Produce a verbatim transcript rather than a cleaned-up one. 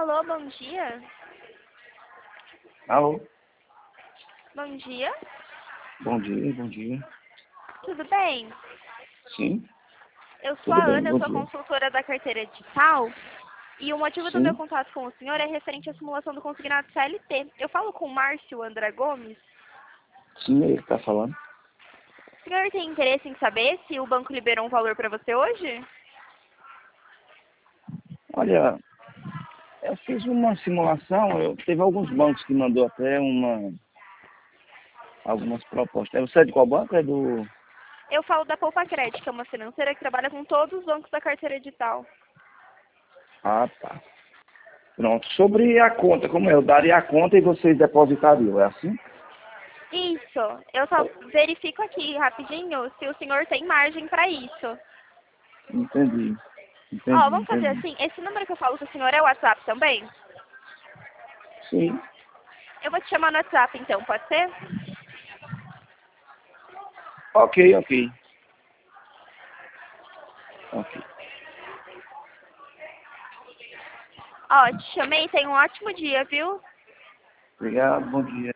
Alô, bom dia. Alô? Bom dia. Bom dia, bom dia. Tudo bem? Sim, Eu sou tudo a bem, Ana, eu bom sou dia. consultora da carteira digital. E o motivo do meu Sim, contato com o senhor é referente à simulação do consignado C L T. Eu falo com o Márcio André Gomes. sim, é ele que tá falando. O senhor tem interesse em saber se o banco liberou um valor para você hoje? Olha, eu fiz uma simulação, eu, teve alguns bancos que mandou até uma, algumas propostas. Você é de qual banco? É do... Eu falo da Poupa Crédito, que é uma financeira que trabalha com todos os bancos da carteira digital. Ah, tá. Pronto. Sobre a conta, como é? Eu daria a conta e vocês depositariam, é assim? Isso. Eu só verifico aqui rapidinho se o senhor tem margem para isso. Entendi, Ó, entendi, vamos fazer entendi. assim. Esse número que eu falo com o senhor é o WhatsApp também? Sim, Eu vou te chamar no WhatsApp então, pode ser? ok, ok. Ok. Ó, te chamei, tenha um ótimo dia, viu? Obrigado, bom dia.